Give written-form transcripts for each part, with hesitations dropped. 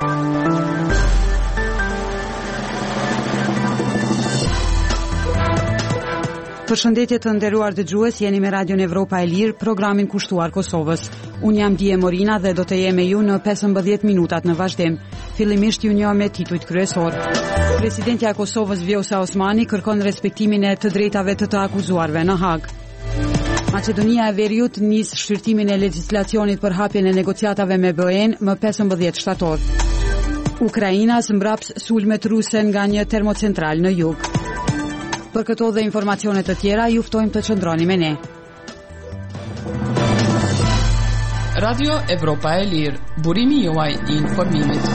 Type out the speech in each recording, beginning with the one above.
Përshëndetje të nderuar dëgjues, jeni me Radion Evropa e Lirë, programin kushtuar Kosovës. Unë jam Dije Morina dhe do të jem me ju në 15 minutat në vazhdim. Fillimisht ju njoh me titujt kryesor. Presidentja e Kosovës Vjosa Osmani kërkon respektimin e të drejtave të akuzuarve në Hag. Maqedonia e Veriut nis shqyrtimin e legjislacionit për hapjen e negociatave me BE-n më 15 shtator. Ukraina mbrapa sulmet ruse nga një termocentral në jug. Për këto dhe informacione të tjera, ju ftojmë të qëndroni me ne. Radio Evropa e Lirë, burimi juaj I informimit.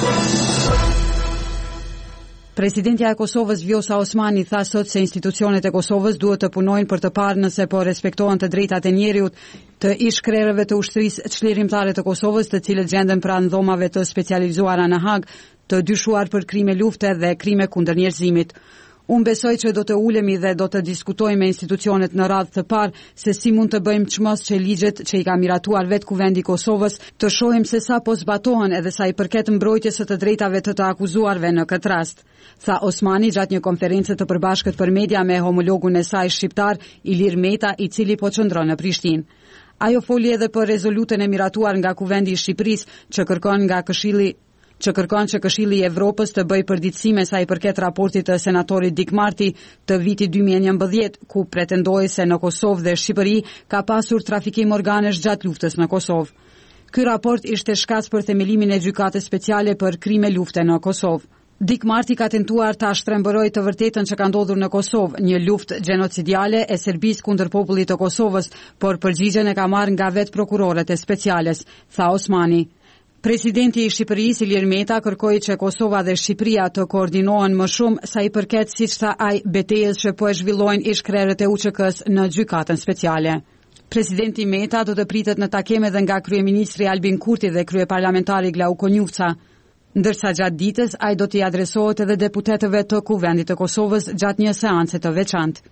Presidentja e Kosovës Vjosa Osmani tha sot se institucionet e Kosovës duhet të punojnë për të parë nëse po respektohen të drejtat e njeriut të ish-krerëve të ushtrisë çlirimtare të Kosovës, të cilët gjenden pranë dhomave të specializuara në Hag, të dyshuar për krime lufte dhe krime kundër njerëzimit. Unë besoj që do të ulemi dhe do të diskutojmë me institucionet në radhë të parë se si mund të bëjmë çmos që ligjet që I ka miratuar vetë Kuvendi I Kosovës të shohim se sa po zbatohen edhe sa I përket mbrojtjes së të drejtave të akuzuarve në këtë rast, tha Osmani gjatë një konferencë të përbashkët për media me homologun e saj shqiptar Ilir Meta, I cili po qëndron në Prishtinë. Ajo foli edhe për rezolutën e miratuar nga Kuvendi I Shqipërisë që kërkon që Këshilli I Evropës të bëjë përditësime sa I përket raportit të senatorit Dik Marti të vitit 2011, ku pretendoi se në Kosovë dhe Shqipëri ka pasur trafikim organesh gjatë luftës në Kosovë. Ky raport ishte shkak për themelimin e gjykatës speciale për krime lufte në Kosovë. Dik Marti ka tentuar ta shtrembërojë të vërtetën që ka ndodhur në Kosovë, një luftë gjenocidiale e Serbisë kundër popullit të Kosovës, por përgjigjen e ka marrë nga vetë prokurorët e speciales, tha Osmani. Presidenti I Shqipërisë Ilir Meta kërkoi që Kosova dhe Shqipëria të koordinohen më shumë sa I përket, siç tha ai, betejës që po e zhvillojnë ish-krerët e UÇK-s në gjykatën speciale. Presidenti Meta do të pritet në takime edhe nga kryeministri Albin Kurti dhe kryeparlamentari Glauko Njufca, ndërsa gjatë ditës ai do t'i adresohet edhe deputetëve të Kuvendit të Kosovës gjatë një seance të veçantë.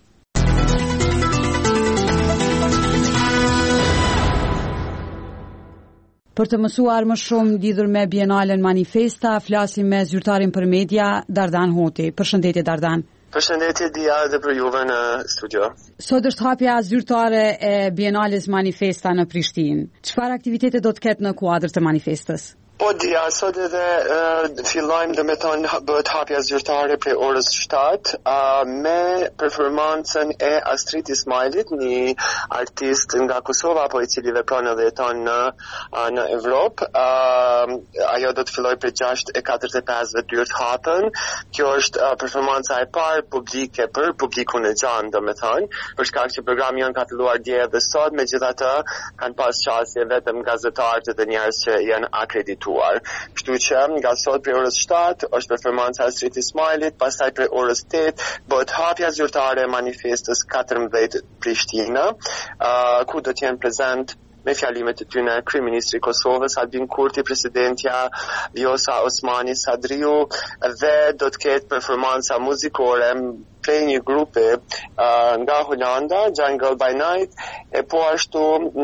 Për të mësuar më shumë lidhur me Bienalen Manifesta, flasim me zyrtarin për media, Dardan Hoti. Përshëndetje, Dardan. Përshëndetje, Dia, dhe për juve në studio. Sot është hapja zyrtare e Bienales Manifesta në Prishtinë. Çfarë aktivitete do të ketë në kuadër të manifestës? Po, Dia, sot edhe fillojmë dhe me thonë bëhet hapja zyrtare për orës 7 me performancën e Astrid Ismailit, një artist nga Kosova, po I cili vepron edhe jeton në Evropë. Ajo do të filloj për 6:45 dyert hapën. Kjo është performanca e parë publike për publikun e gjanë, do me thonë, për shkak që programi jonë ka filluar dje dhe sot, megjithatë kanë pas qasje vetëm gazetarët dhe njerëz që janë akredituar. Kështu që nga sot për orës 7 është performanca Astrid Ismailit, pastaj për orës 8 bëhet hapja zyrtare e manifestës 14 Prishtina, ku do të jenë prezent me fjalimet e tyre kryeministri I Kosovës Albin Kurti, presidentja Vjosa Osmani Sadriu dhe do të ketë performanca muzikore prej një grupi nga Holanda, Jungle by Night, e po ashtu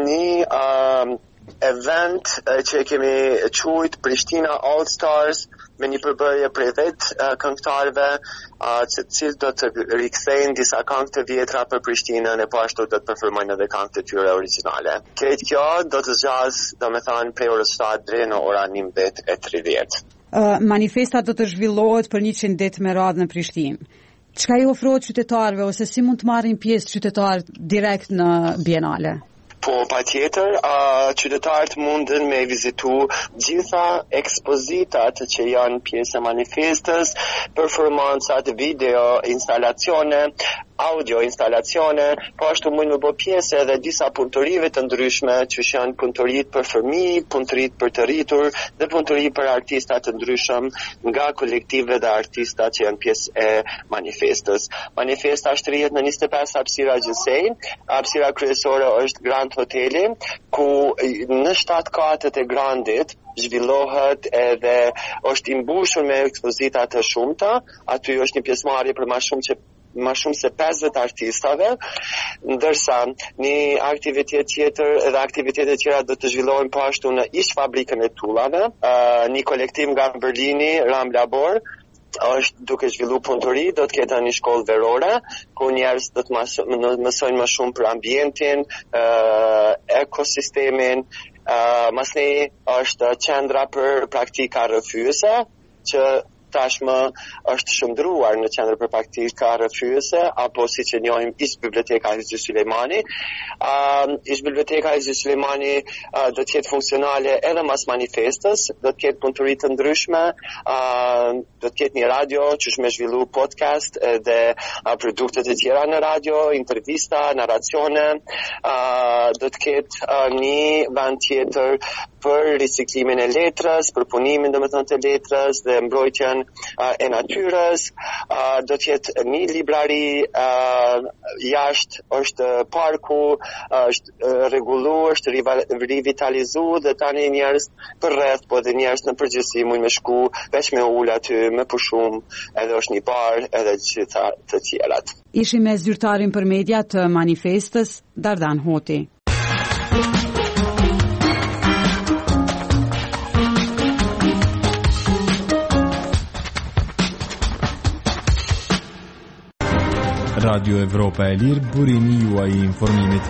një event që kemi quajt Prishtina All Stars me një përbërje prej vetë këngëtarëve të cilët do të rikthejnë disa këngë të vjetra për Prishtinën e po ashtu do të performojnë edhe këngët e tyre origjinale. Këtë kjo do të zgjasë, domethënë, prej orës 7 deri në ora 19:30. Manifesta do të zhvillohet për 100 ditë me radhë në Prishtinë. Çka I ofrohet qytetarëve ose si mund të marrin pjesë qytetarët direkt në Bienale? Po, patjetër, qytetarët mundën me vizitu gjitha ekspozitat që janë pjesë e manifestës, performancat, video, instalacione, audio instalacione, po ashtu mund të bëj pjesë edhe disa punëtorive të ndryshme, që janë punëtoritë për fëmijë, punëtoritë për të rritur dhe punëtori për artista të ndryshëm nga kolektive dhe artista që janë pjesë e manifestës. Manifesta shtrihet në 25 hapësira gjysej. Hapësira kryesore është Grand Hoteli, ku në 7 katët e Grandit zhvillohet edhe është I mbushur me ekspozita të shumta. Aty është një pjesëmarrje për më shumë më shumë se 50 artistave, ndërsa një aktivitet tjetër dhe aktivitetet tjera do të zhvillohen po ashtu në ish fabrikën e tullave. Një kolektiv nga Berlini, Ram Labor, është duke zhvillu punëtori, do të ketë një shkollë verore, ku njerëz do të mësojnë më shumë për ambientin, ekosistemin. Masni është qendra për praktika rrëfyese, që tashmë është shëndruar në qendër për praktika rrëfyese, apo siç e njohim ish biblioteka Hizi Sulejmani. Ish biblioteka Hizi Sulejmani do të jetë funksionale edhe mas manifestës, do të ketë punëtori të ndryshme, do të ketë një radio që me zhvillu podcast dhe produktet e tjera në radio, intervista, narracione, do të ketë një vend tjetër për riciklimin e letrës, për punimin domethënë të letrës dhe mbrojtjen e natyrës, do të jetë një librari jashtë, është parku, është rregullu, është rivitalizu dhe tani njerëz për rreth, po dhe njerëz në përgjithësi mund me shku veç me ul aty, me pushum, edhe është një bar, edhe gjitha të tjerat. Ishim me zyrtarin për media të manifestës, Dardan Hoti. Radio Evropa e Lirë, burimi juaj i informimit.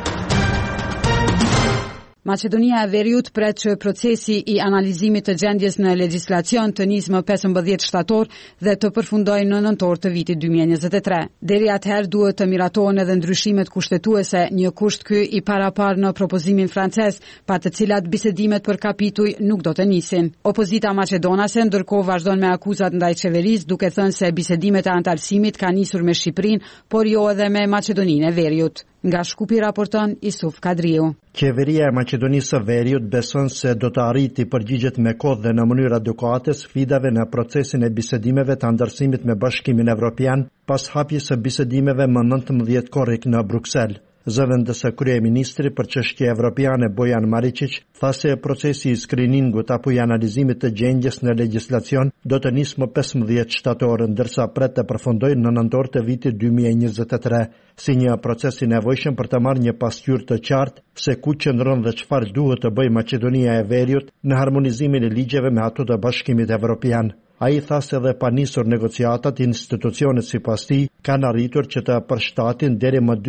Maqedonia e Veriut pret që procesi i analizimit të gjendjes në legjislacion të nisë më 15 shtator dhe të përfundojë në nëntor të vitit 2023. Deri atëherë duhet të miratohen edhe ndryshimet kushtetuese, një kusht ky i parapar në propozimin francez, pa të cilat bisedimet për kapituj nuk do të nisin. Opozita maqedonase ndërkohë vazhdon me akuzat ndaj qeverisë, duke thënë se bisedimet e antarësimit ka nisur me Shqipërinë, por jo edhe me Maqedoninë e Veriut. Nga Shkupi raporton Isuf Kadriu. Qeveria e Maqedonisë së Veriut beson se do të arriti përgjigjet me kohë dhe në mënyrë adekuate sfidave në procesin e bisedimeve të antarësimit me Bashkimin Evropian pas hapjes së bisedimeve më 19 korrik në Bruksel. Zëvendësë kryeministri për çështje evropiane Bojan Maričić tha se procesi i skriningut apo i analizimit të gjendjes në legjislacion do të nisë më 15 shtator, ndërsa pret të përfundojë në nëntor të vitit 2023, si një proces i nevojshëm për të marrë një pasqyrë të qartë se ku qëndron dhe çfarë duhet të bëjë Maqedonia e Veriut në harmonizimin e ligjeve me ato të Bashkimit Evropian. Ai tha se dhe pa nisur negociatat, institucionet sipas tij kanë arritur që të përshtatin deri më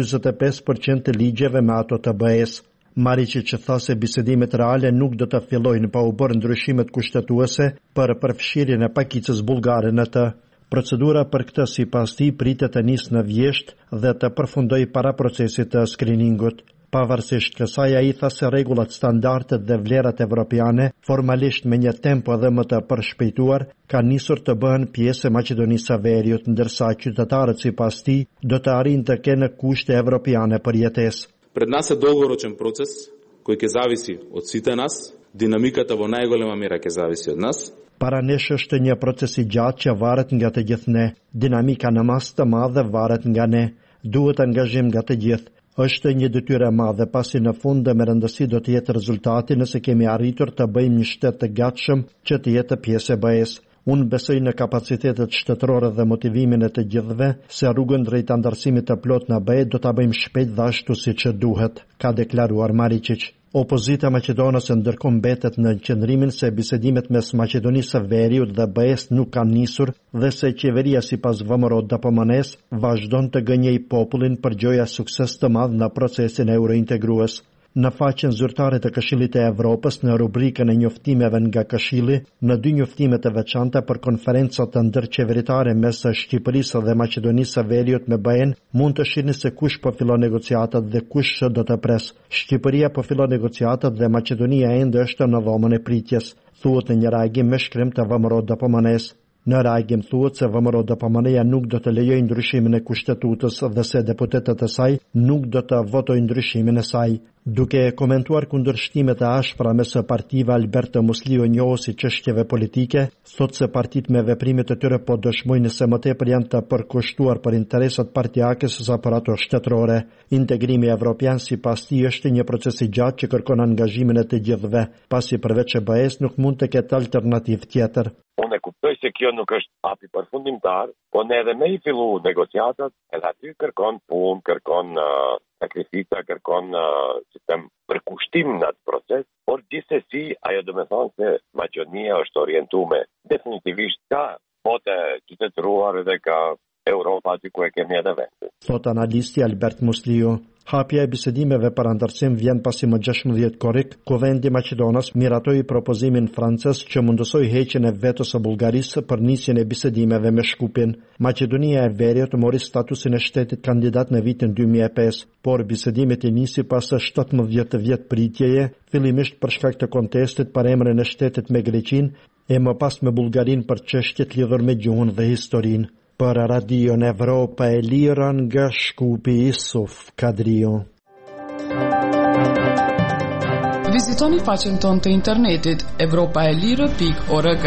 45% të ligjeve me ato të BE-s. Maričić tha se bisedimet reale nuk do të fillojnë pa u bërë ndryshimet kushtetuese për përfshirjen e pakicës bullgare në të. Procedura për këtë sipas tij pritet të nisë në vjesht dhe të përfundojë para procesit të skriningut. Pavarësisht kësaj, ai tha se rregullat, standardet dhe vlerat evropiane, formalisht me një tempo edhe më të përshpejtuar, kanë nisur të bëhen pjesë e Maqedonisë së Veriut, ndërsa qytetarët sipas tij do të arrijnë të kenë kushte evropiane për jetesë. Пред нас е долгорочен процес кој ќе зависи од сите нас, динамиката во најголема мера ќе зависи од нас. Para nesh është një proces i gjatë që varet nga të gjithë ne. Dinamika në mas të madhe varet nga ne. Duhet angazhim nga të gjithë. Është një detyrë e madhe, pasi në fund dhe me rëndësi do të jetë rezultati nëse kemi arritur të bëjmë një shtet të gatshëm që të jetë pjesë e BE-s. Unë besoj në kapacitetet shtetërore dhe motivimin e të gjithëve se rrugën drejt antarësimit të plot në BE do ta bëjmë shpejt dhe ashtu siç duhet, ka deklaruar Maričić. Opozita maqedonase ndërkohë mbetet në qëndrimin se bisedimet mes Maqedonisë së Veriut dhe BE-s nuk kanë nisur dhe se qeveria sipas VMRO DPMN-s vazhdon të gënjej popullin për gjoja sukses të madh në procesin eurointegrues. Në faqen zyrtare të Këshillit të Evropës, në rubrikën e njoftimeve nga Këshilli, në 2 njoftime të veçanta për konferencat të ndërqeveritare mes Shqipërisë dhe Maqedonisë së Veriut me BE-n, mund të shihni se kush po fillon negociatat dhe kush do të pres. Shqipëria po fillon negociatat dhe Maqedonia ende është në dhomën e pritjes, thuhet në një reagim me shkrim të VMRO DPMN-s. Në reagim thuhet se VMRO DPMN-ja nuk do të lejojë ndryshimin e kushtetutës dhe se deputetët e saj nuk do të votojnë ndryshimin e saj. Duke komentuar kundërshtimet e ashpra mes partive, Alberto Musliu, njohësi çështjeve politike, thot se partitë me veprimet e tyre po dëshmojnë se më tepër janë të përkushtuar për interesat partijake sesa për ato shtetërore. Integrimi evropian sipas tij është një proces i gjatë që kërkon angazhimin e të gjithëve, pasi përveç EBA-s nuk mund të ketë alternativë tjetër. Unë e kuptoj se kjo nuk është hapi përfundimtar, po ne edhe me i fillu negociatat, edhe aty kërkon punë, kërkon sakrifica, kërkon sistem përkushtim në atë proces, por gjithsesi ajo do të thonë se Maqedonia është orientuar definitivisht ka botë qytetëruar edhe ka Europa aty ku e kemi edhe vetë. Thot analisti Albert Musliu. Hapja e bisedimeve për antarësim vjen pasi më 16 korrik, Kuvendi Maqedonas miratoi propozimin francez që mundësoi heqjen e vetës së Bullgarisë për nisjen e bisedimeve me Shkupin. Maqedonia e Veriut mori statusin e shtetit kandidat në vitin 2005, por bisedimet i nisi pas 17 vjet pritjeje, fillimisht për shkak të kontestit për emrin e shtetit me Greqinë e më pas me Bullgarinë për çështjet lidhur me gjuhën dhe historinë. Për Radio Evropa e Lirë nga Shkupi, Isuf Kadrio. Vizitoni faqen tonë të internetit europaelire.org.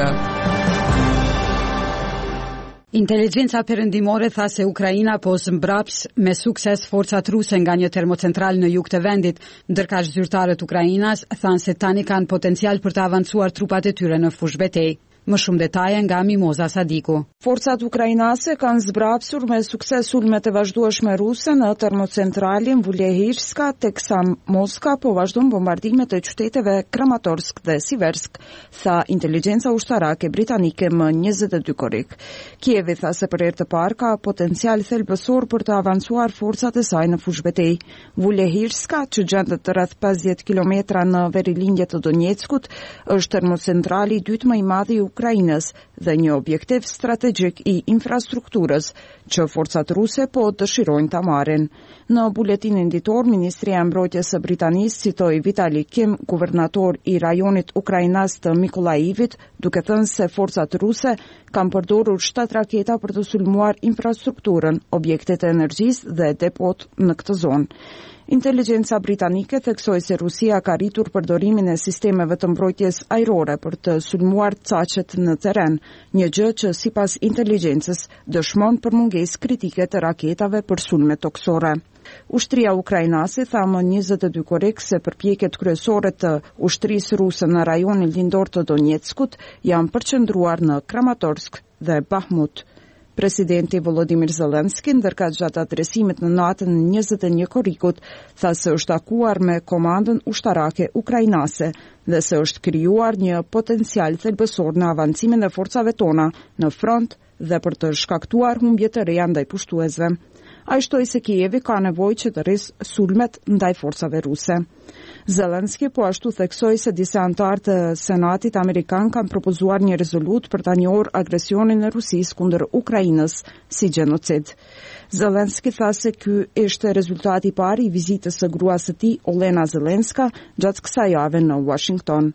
Inteligjenca perëndimore tha se Ukraina po zmbraps me sukses forcat ruse nga një termocentral në jug të vendit, ndërkaq zyrtarët Ukrainas thanë se tani kanë potencial për të avancuar trupat e tyre në fushë betejë. Më shumë detaje nga Mimoza Sadiku. Forcat ukrainase kanë zbrapsur me sukses sulmet e vazhdueshme ruse në termocentralin Vulehirska, teksa Moska po vazhdon bombardimet e qyteteve Kramatorsk dhe Siversk, tha inteligjenca ushtarake britanike më 22 korrik. Kievi tha se për herë të parë ka potencial thelbësor për të avancuar forcat e saj në fushë betejë. Vulehirska, që gjendet rreth 50 kilometra në verilindje të Donjeckut, është termocentrali i dytë më i madh i Ukrainës dhe një objektiv strategjik i infrastrukturës që forcat ruse po dëshirojnë ta marrin. Në buletinin ditor, Ministria e Mbrojtjes së Britanisë citoi Vitali Kim, guvernator i rajonit ukrainas të Mikolajivit, duke thënë se forcat ruse kanë përdorur 7 raketa për të sulmuar infrastrukturën, objektet e energjisë dhe depot në këtë zonë. Inteligjenca britanike theksoi se Rusia ka rritur përdorimin e sistemeve të mbrojtjes ajrore për të sulmuar caqet në terren, një gjë që sipas inteligjencës dëshmon për mungesë kritike të raketave për sulme toksore. Ushtria ukrainase tha më 22 korrik se përpjekjet kryesore të ushtrisë ruse në rajonin lindor të Donjeckut janë përqendruar në Kramatorsk dhe Bahmut. Presidenti Volodymyr Zelensky, ndërkaq gjatë adresimit në natën 21 korrikut, tha se është takuar me komandën ushtarake ukrainase dhe se është krijuar një potencial thelbësor në avancimin e forcave tona në front dhe për të shkaktuar humbje të reja ndaj pushtuesve. Ai shtoi se Kijevi ka nevojë që të rrisë sulmet ndaj forcave ruse. Zelensky po ashtu theksoi se disa anëtarë të Senatit Amerikan kanë propozuar një rezolutë për ta njohur agresionin e Rusisë kundër Ukrainës si gjenocid. Zelensky tha se ky ishte rezultati i parë i vizitës së gruas së tij, Olena Zelenska, gjatë kësaj jave në Washington.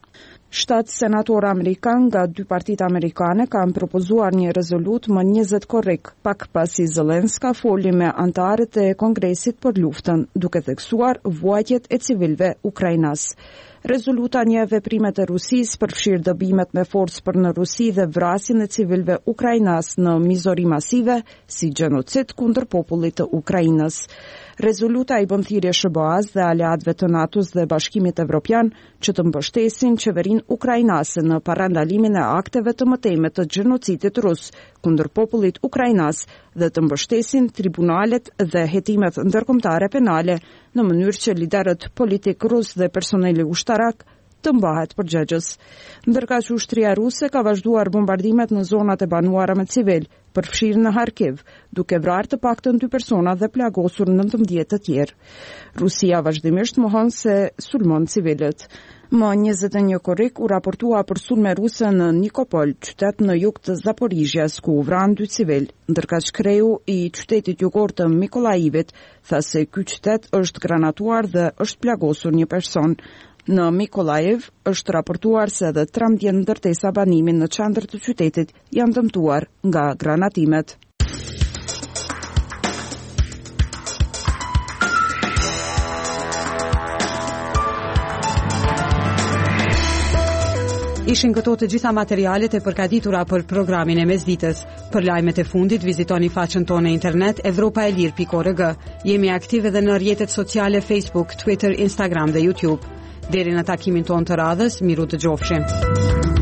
7 senatorë amerikanë nga 2 partitë amerikane kanë propozuar një rezolutë më 20 korrik, pak pasi Zelenska foli me anëtarët e Kongresit për luftën, duke theksuar vuajtjet e civilëve ukrainas. Rezoluta njeh veprimet e Rusisë përfshir dëbimet me forcë për në Rusi dhe vrasjen e civilëve ukrainas në mizori masive si gjenocid kundër popullit të Ukrainës. Rezoluta i bën thirrje SBA-s dhe aleatëve të NATO-s dhe Bashkimit Evropian që të mbështesin qeverinë ukrainase në parandalimin e akteve të mëtejme të gjenocidit rus kundër popullit ukrainas dhe të mbështesin tribunalet dhe hetimet ndërkombëtare penale në mënyrë që liderët politik rus dhe personeli ushtarak të mbahet përgjegjës. Ndërkaq ushtria ruse ka vazhduar bombardimet në zonat e banuara me civil, përfshirë në Kharkiv, duke vrarë të paktën 2 persona dhe plagosur 19 të tjerë. Rusia vazhdimisht mohon se sulmon civilët. Më 21 korrik u raportua për sulme ruse në Nikopol, qytet në jug të Zaporizhjas, ku u vranë 2 civil, ndërkaq kreu i qytetit jugor të Mikolajivit tha se ky qytet është granatuar dhe është plagosur një person. Në Mikolajiv është raportuar se edhe 13 ndërtesa banimi në qendër të qytetit janë dëmtuar nga granatimet. Ishin këto të gjitha materialet e përgatitura për programin e mesditës. Për lajmet e fundit vizitoni faqen tonë internet evropaelir.org. Jemi aktive edhe në rrjetet sociale Facebook, Twitter, Instagram dhe YouTube. Deri në takimin tonë të radhës, miru dëgjofshim.